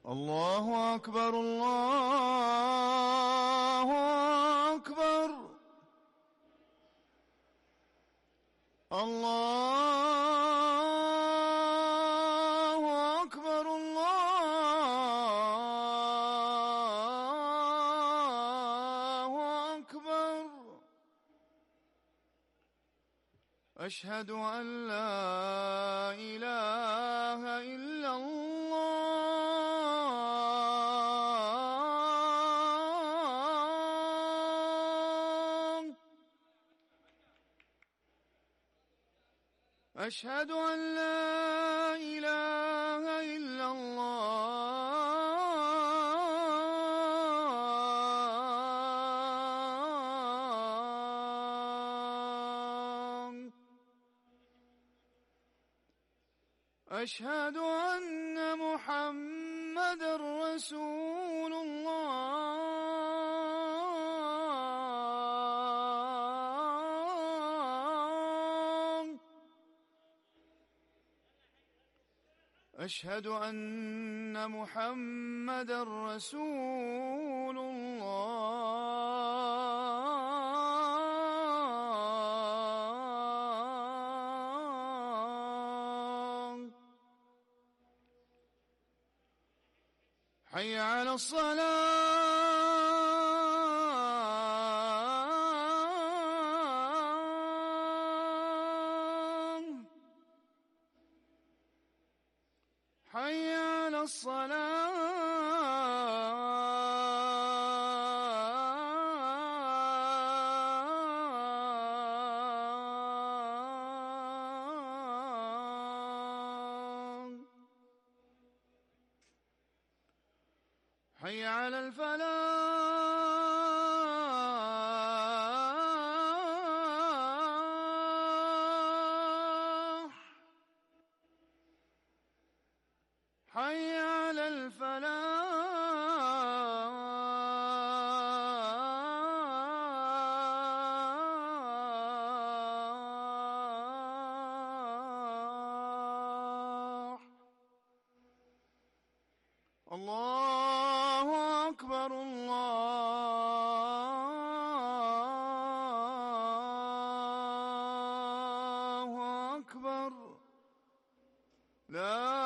الله أكبر الله أكبر الله أكبر الله أكبر. أشهد أن لا إله إلا الله. أشهد أن لا إله إلا الله. أشهد أن محمدًا رسول الله. أشهد أن محمدًا رسول الله. حي على الصلاة. حي على الصلاة. حي على الفلاح. حي على الفلاح. الله أكبر الله أكبر. لا